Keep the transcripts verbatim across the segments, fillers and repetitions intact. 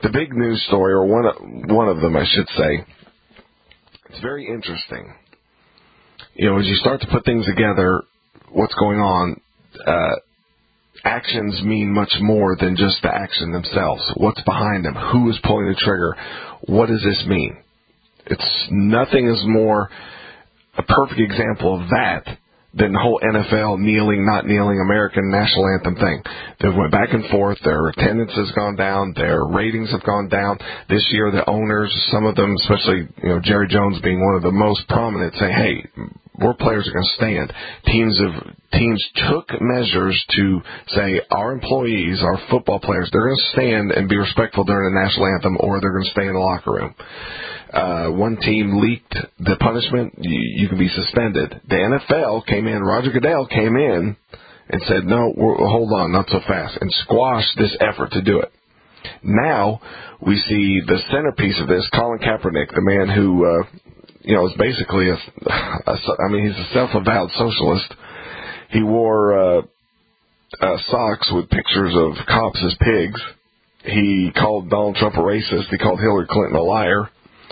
the big news story, or one of, one of them, I should say, it's very interesting. You know, as you start to put things together, what's going on, uh, actions mean much more than just the action themselves. What's behind them? Who is pulling the trigger? What does this mean? It's nothing is more a perfect example of that than the whole N F L kneeling, not kneeling, American national anthem thing. They went back and forth. Their attendance has gone down. Their ratings have gone down. This year, the owners, some of them, especially you know Jerry Jones being one of the most prominent, say, "Hey, more players are going to stand." Teams have teams took measures to say our employees, our football players, they're going to stand and be respectful during the national anthem, or they're going to stay in the locker room. Uh, one team leaked the punishment, you, you can be suspended. The N F L came in, Roger Goodell came in and said, no, we're, hold on, not so fast, and squashed this effort to do it. Now we see the centerpiece of this, Colin Kaepernick, the man who, uh, you know, is basically a, a, I mean, he's a self-avowed socialist. He wore uh, uh, socks with pictures of cops as pigs. He called Donald Trump a racist. He called Hillary Clinton a liar.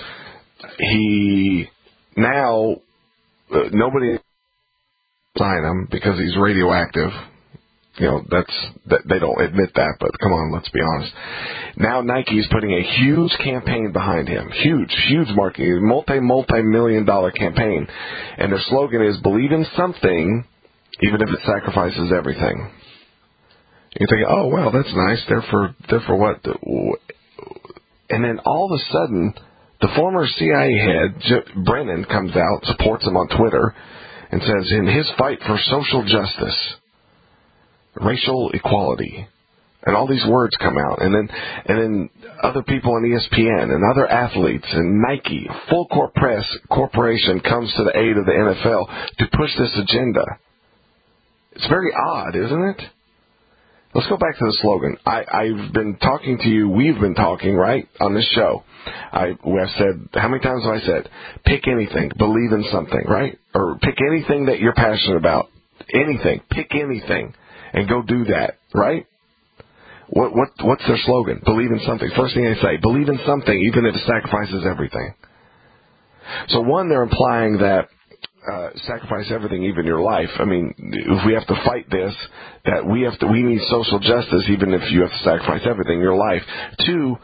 He now uh, nobody sign him because he's radioactive. You know that's that they don't admit that, but come on, let's be honest. Now Nike is putting a huge campaign behind him, huge, huge marketing, multi multi million dollar campaign, and their slogan is "Believe in something, even if it sacrifices everything." You think, oh well, that's nice. They're for they're for what? And then all of a sudden, the former C I A head, J- Brennan, comes out, supports him on Twitter, and says in his fight for social justice, racial equality, and all these words come out. And then and then other people on E S P N and other athletes and Nike, full court press corporation comes to the aid of the N F L to push this agenda. It's very odd, isn't it? Let's go back to the slogan. I, I've been talking to you, we've been talking, right, on this show. I, I've said, how many times have I said, pick anything, believe in something, right? Or pick anything that you're passionate about. Anything. Pick anything and go do that, right? What, what, what's their slogan? Believe in something. First thing they say, believe in something even if it sacrifices everything. So one, they're implying that Uh, sacrifice everything, even your life. I mean, if we have to fight this, that we have to, we need social justice, even if you have to sacrifice everything, your life. Two,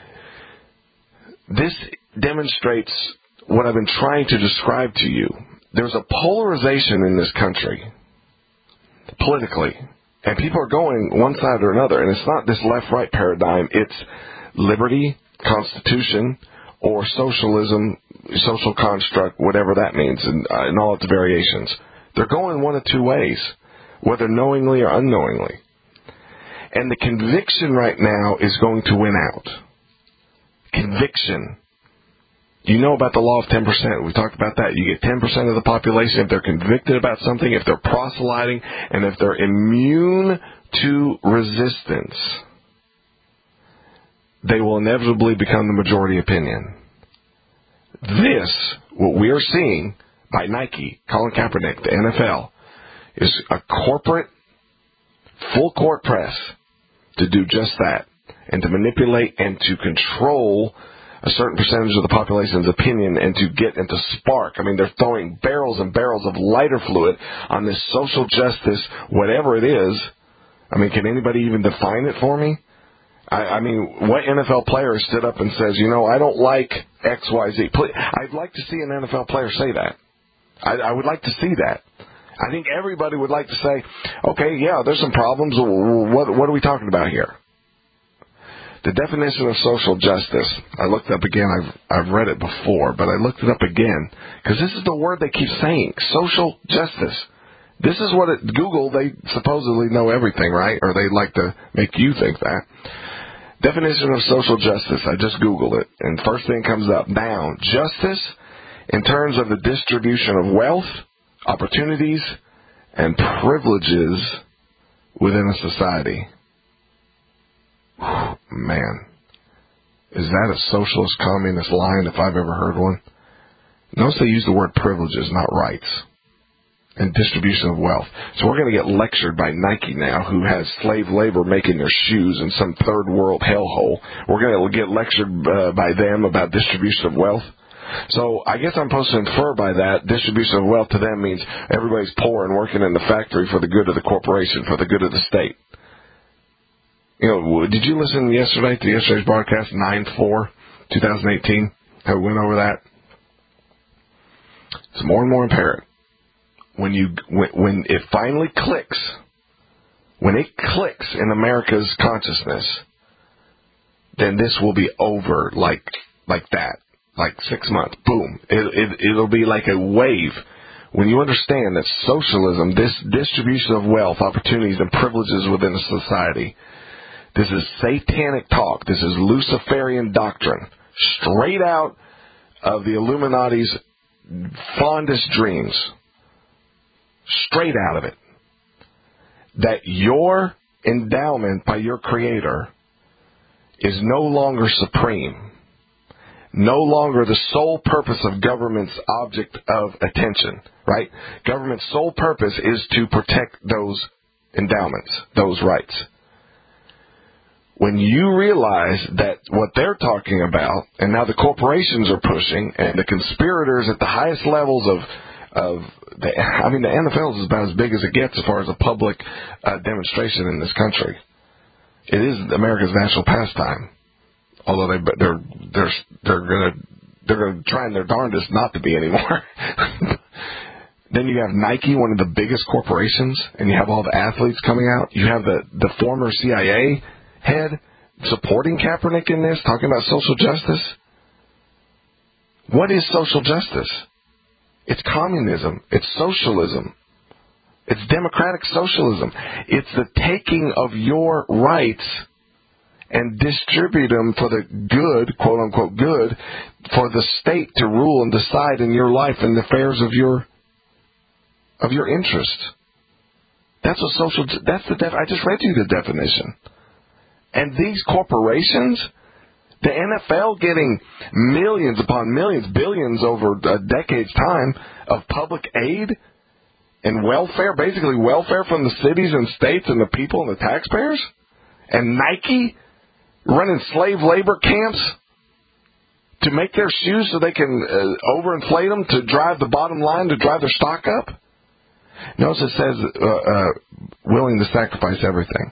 this demonstrates what I've been trying to describe to you. There's a polarization in this country, politically, and people are going one side or another, and it's not this left-right paradigm, it's liberty, constitution, or socialism, social construct, whatever that means, and, uh, and all its variations. They're going one of two ways, whether knowingly or unknowingly. And the conviction right now is going to win out. Conviction. You know about the law of ten percent. We talked about that. You get ten percent of the population, if they're convicted about something, if they're proselyting, and if they're immune to resistance, they will inevitably become the majority opinion. This, what we are seeing by Nike, Colin Kaepernick, the N F L, is a corporate, full court press to do just that, and to manipulate and to control a certain percentage of the population's opinion and to get and to spark. I mean, they're throwing barrels and barrels of lighter fluid on this social justice, whatever it is. I mean, can anybody even define it for me? I, I mean, what N F L player stood up and says, you know, I don't like X, Y, Z. I'd like to see an N F L player say that. I, I would like to see that. I think everybody would like to say, okay, yeah, there's some problems. What, what are we talking about here? The definition of social justice, I looked up again. I've, I've read it before, but I looked it up again because this is the word they keep saying, social justice. This is what it, Google, they supposedly know everything, right? Or they like to make you think that. Definition of social justice, I just Googled it, and first thing comes up, noun, justice in terms of the distribution of wealth, opportunities, and privileges within a society. Whew, man, is that a socialist communist line if I've ever heard one? Notice they use the word privileges, not rights. and distribution of wealth. So we're going to get lectured by Nike now, who has slave labor making their shoes in some third world hellhole. We're going to get lectured uh, by them about distribution of wealth. So I guess I'm supposed to infer by that distribution of wealth to them means everybody's poor and working in the factory for the good of the corporation, for the good of the state. You know, did you listen yesterday to yesterday's broadcast, nine four twenty eighteen? How we went over that? It's more and more apparent. When you when, when it finally clicks, when it clicks in America's consciousness, then this will be over like like that, like six months. Boom! It, it it'll be like a wave. When you understand that socialism, this distribution of wealth, opportunities, and privileges within a society, this is satanic talk. This is Luciferian doctrine, straight out of the Illuminati's fondest dreams. Straight out of it. That your endowment by your Creator is no longer supreme. No longer the sole purpose of government's object of attention. Right? Government's sole purpose is to protect those endowments, those rights. When you realize that what they're talking about, and now the corporations are pushing, and the conspirators at the highest levels of of the, I mean, the N F L is about as big as it gets as far as a public uh, demonstration in this country. It is America's national pastime, although they they're they're they're gonna they're gonna try their darndest not to be anymore. Then you have Nike, one of the biggest corporations, and you have all the athletes coming out. You have the the former C I A head supporting Kaepernick in this, talking about social justice. What is social justice? It's communism. It's socialism. It's democratic socialism. It's the taking of your rights and distribute them for the good, quote unquote good, for the state to rule and decide in your life and the affairs of your of your interest. That's what social. That's the. Def, I just read you the definition. And these corporations, the N F L getting millions upon millions, billions over a decade's time of public aid and welfare, basically welfare from the cities and states and the people and the taxpayers, and Nike running slave labor camps to make their shoes so they can uh, overinflate them to drive the bottom line, to drive their stock up. Notice it says uh, uh, willing to sacrifice everything.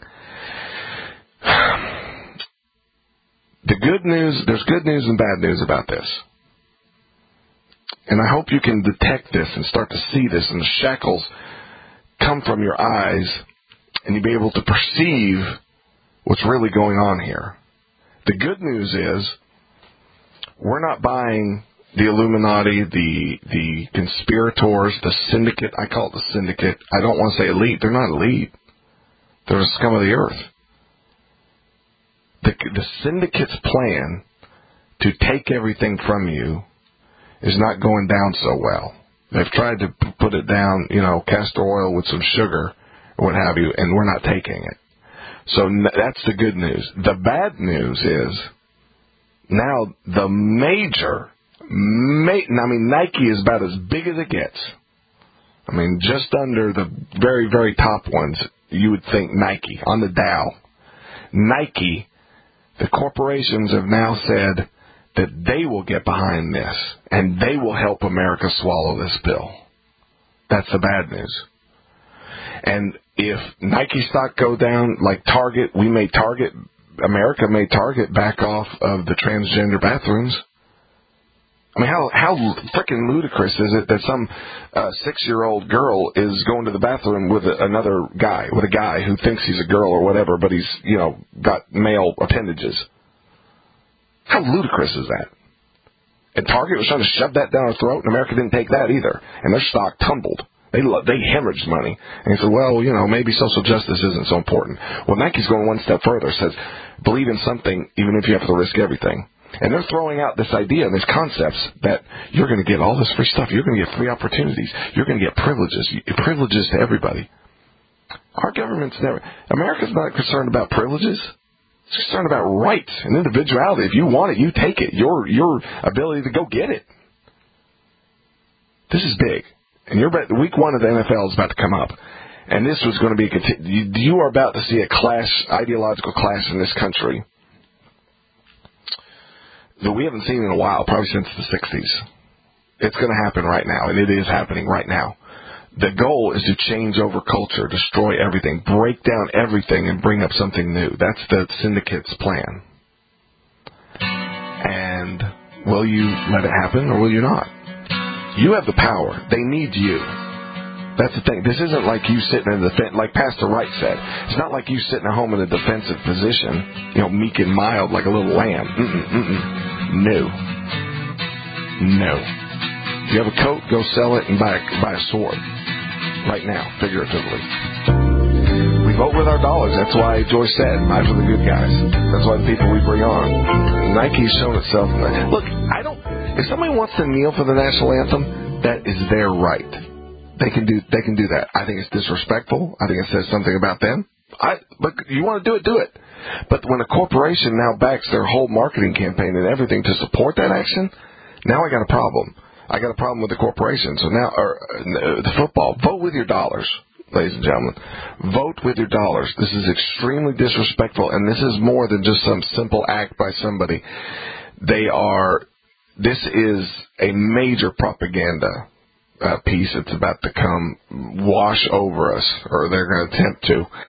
The good news, there's good news and bad news about this. And I hope you can detect this and start to see this and the shackles come from your eyes and you'll be able to perceive what's really going on here. The good news is we're not buying the Illuminati, the the conspirators, the syndicate. I call it the syndicate. I don't want to say elite. They're not elite. They're the scum of the earth. The, the syndicate's plan to take everything from you is not going down so well. They've tried to put it down, you know, castor oil with some sugar or what have you, and we're not taking it. So that's the good news. The bad news is now the major, ma- I mean, Nike is about as big as it gets. I mean, just under the very, very top ones, you would think Nike on the Dow. Nike, the corporations have now said that they will get behind this and they will help America swallow this pill. That's the bad news. And if Nike stock go down like Target, we may Target, America may Target back off of the transgender bathrooms. I mean, how how freaking ludicrous is it that some uh, six-year-old girl is going to the bathroom with a, another guy, with a guy who thinks he's a girl or whatever, but he's, you know, got male appendages? How ludicrous is that? And Target was trying to shove that down our throat, and America didn't take that either, and their stock tumbled. They they hemorrhaged money. And he said, well, you know, maybe social justice isn't so important. Well, Nike's going one step further. Says, believe in something even if you have to risk everything. And they're throwing out this idea and these concepts that you're going to get all this free stuff. You're going to get free opportunities. You're going to get privileges. Privileges to everybody. Our government's never... America's not concerned about privileges. It's concerned about rights and individuality. If you want it, you take it. Your, your ability to go get it. This is big. And you're about, week one of the N F L is about to come up. And this was going to be, a, you, you are about to see a clash, ideological clash in this country that we haven't seen in a while, probably since the sixties. It's going to happen right now, and it is happening right now. The goal is to change over culture, destroy everything, break down everything, and bring up something new. That's the syndicate's plan. And will you let it happen, or will you not? You have the power. They need you. That's the thing. This isn't like you sitting in the defense, like Pastor Wright said. It's not like you sitting at home in a defensive position, you know, meek and mild like a little lamb. Mm-mm, mm-mm. No. No. If you have a coat, go sell it and buy a, buy a sword. Right now, figuratively. We vote with our dollars. That's why Joyce said, buy for the good guys. That's why the people we bring on. Nike's shown itself. Look, I don't, if somebody wants to kneel for the national anthem, that is their right. They can do they can do that. I think it's disrespectful. I think it says something about them. I but you want to do it, do it. But when a corporation now backs their whole marketing campaign and everything to support that action, now I got a problem. I got a problem with the corporation. So now, or uh, the football, vote with your dollars, ladies and gentlemen. Vote with your dollars. This is extremely disrespectful, and this is more than just some simple act by somebody. They are. This is a major propaganda Uh, piece that's about to come wash over us, or they're going to attempt to.